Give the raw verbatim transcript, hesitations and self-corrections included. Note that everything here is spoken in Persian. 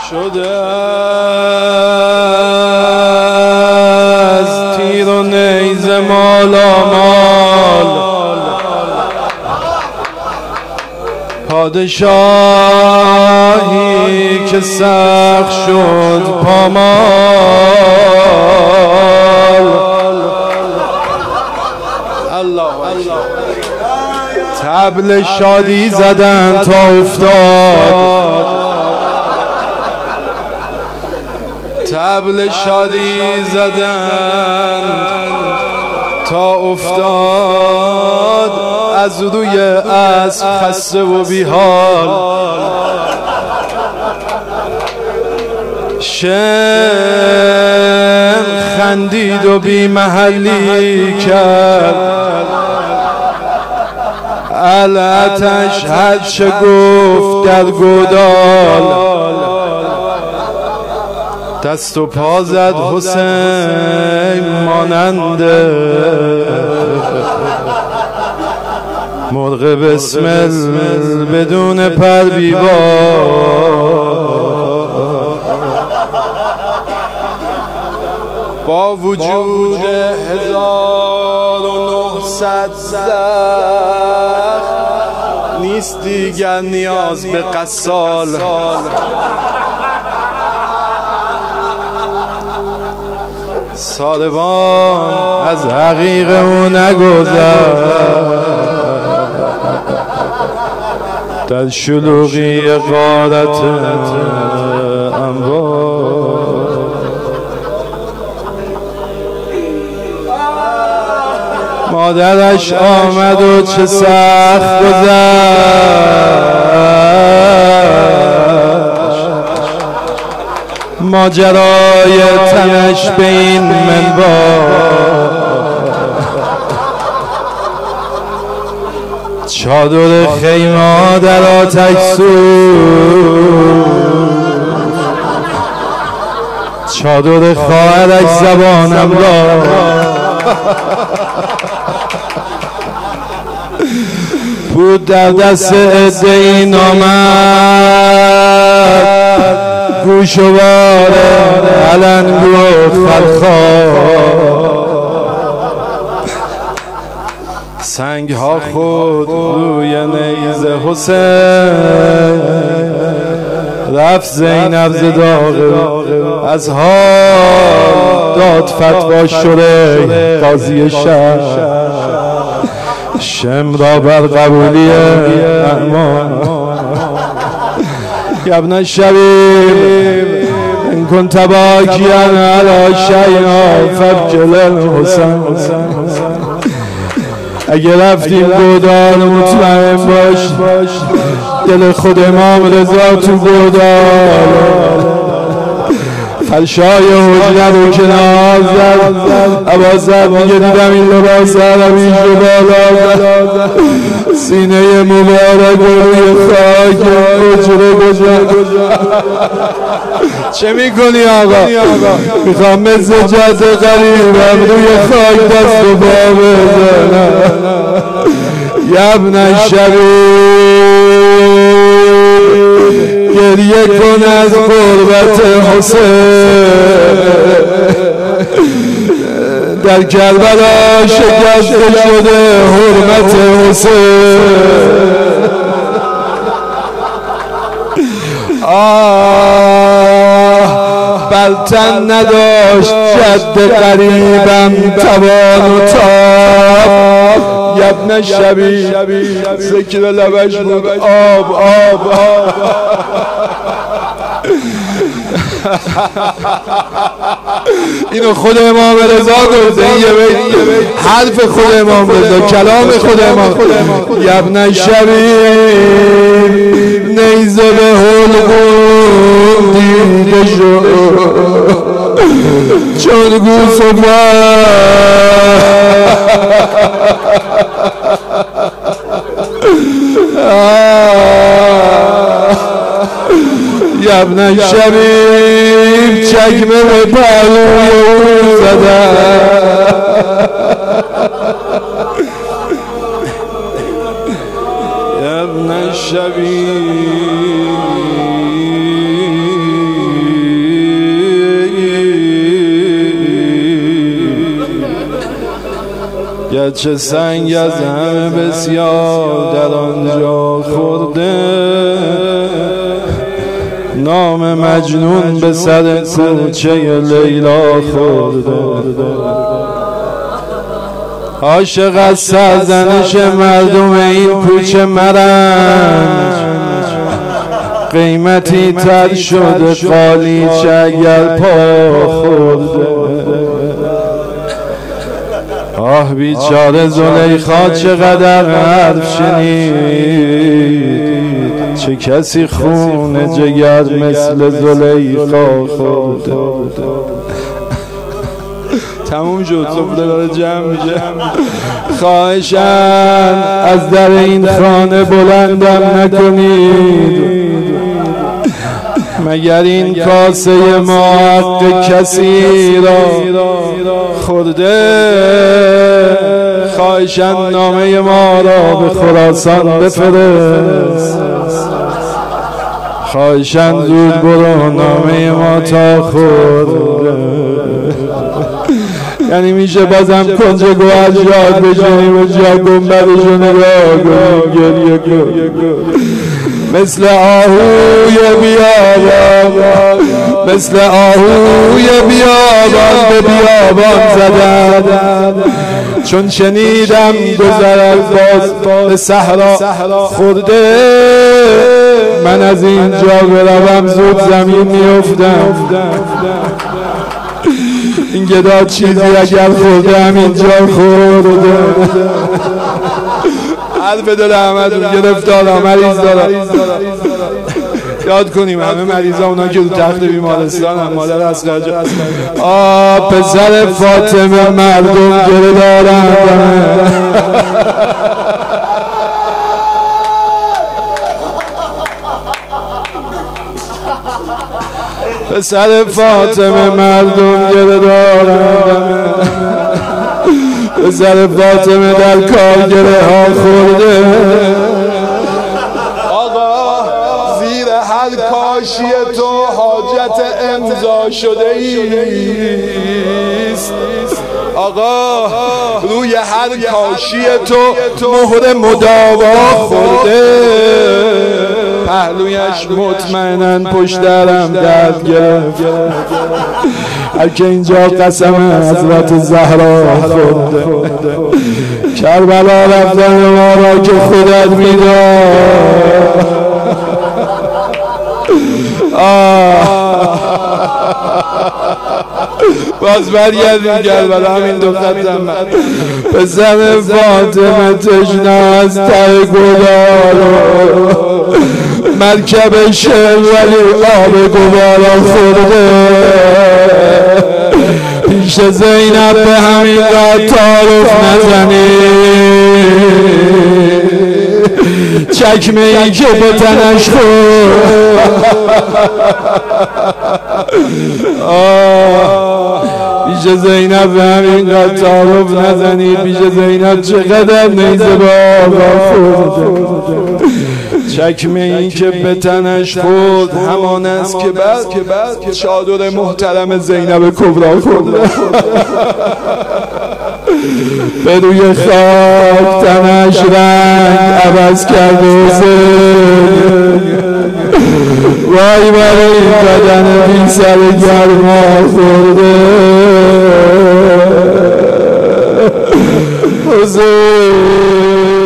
شده از تیر و نیزه مالامال، پادشاهی که سخت شد پامال. الله طبل شادی زدن تا افتاد، طبل شادی زدن تا افتاد، از روی اسب خسته و بیحال. شم خندید و بی محلی کرد، الاتش هر چه گفت در گودال. دست و پا زد حسین مانند مرغ بسمل بدون پر بیبال. با وجود هزار و نهصد زخم نیست دیگر نیاز به قصال. ساربان از حقیق او نگذشت، در شلوغی غارت انبار. مادرش آمد و چه سخت گذشت، ماجرای تنش به این منوال. چادر خیمه در آتش سوخت، چادر خواهرش زبانم را بود در دست عده این آمد، گوشوار علنگ و خلخال. سنگ ها خود روی نیزه حسین، رفت زینب ز داغ از حال داد فتوا شریح قاضی شهر. شم را بر قبولی اعمال. یا ابن الشبیب ان كنت باکیا علی شیئا فابکل الحسین. اگه رفتیم گودال مطمئن باش دل خود امام رضا تو گودال. خلشای حجره رو کنار زد، عبازت میگه دیدم این لباس عربی رو بالا، سینه مبارک روی خاک حجره گذاشت. چه میکنی آقا؟ میخوام مثل جد قریبم روی خاک دست و پا بزنم. یا ابن الشبیب گریه کن از غربت حسین، در کربلا شکسته شده حرمت حسین. آه بلتن نداشت جد قریبم توان و تاب. یا ابن الشبیب ذکر لبش بود آب آب آب. اینو خود امام رضا گفته، یه حرف خود امام رضا، کلام خود امام. یا ابن الشبیب نیزه به حلقوم دیده شد چون گوس و یا ابن الشبیب چکمه به پهلوی او زدن. یا ابن الشبیب گرچه سنگ از همه بسیار در آنجا خورده، نام مجنون به سر کوچه لیلا خورده. عاشق از سرزنش مردم این کوچه مرنج، قیمتی تر شده قالیچه اگر پا خورده. آه بیچاره زلیخا چقدر حرف شنید، چه کسی خون جگر مثل زلیخا خورده. تموم شد، سفره داره جمع میشه. خواهشاً از در این خانه بلندم نکنید، مگر این کاسه ما حق کسی را خورده. خواهشاً نامه ما را به خراسان بفرست، خواهشاً زود برو نامه ما تا خورده. یعنی میشه بازم کنج گوهر یاد بشنیم و جا گنبدشو نگاه کنیم گریه کنیم. مثل آهوی بیابان، مثل آهوی بیابان به بیابان زدن، چون شنیدم گذرد باز به صحرا خورده. من از اینجا بروم زود زمین میافتم. این گدا چیزی اگر خورده همینجا خورده. حرف دل احمد گرفتار مریض داره. یاد کنیم همه مریضا اونا که رو تخت بیمارستان هم. مادر اصغر جان آه پسر فاطمه مردم گره دارن. پسر فاطمه مردم گره دارن، پسر فاطمه در کار گره ها خورده. آقا زیر هر کاشی تو حاجت امضا شده ایست. آقا روی هر کاشی تو مهر مداوا خورده. پهلویش مطمئنن پشت درم درد گرفت. هر که اینجا قسم حضرت زهرا خورده. کربلا رفتن ما را که خودت میداد. باز برگردیم کربلا همین دو خطم. پسر فاطمه تشنه از ته گدارو، مرکب شعر ولی آب گوارا خورده. پیش زینب به همین قد تعارف نزنی، چکمه ای که به تنش خورد. پیش زینب به همین قد تعارف نزنی، پیش زینب چقدر نیزه بابا خورده. چکمه این که به تنش خورد همان است که بعد چادر محترم زینب کبرا خورده. به روی خاک تنش رنگ عوض کرده حسین. وای برای این بدن بی سر گرما خورده حسین.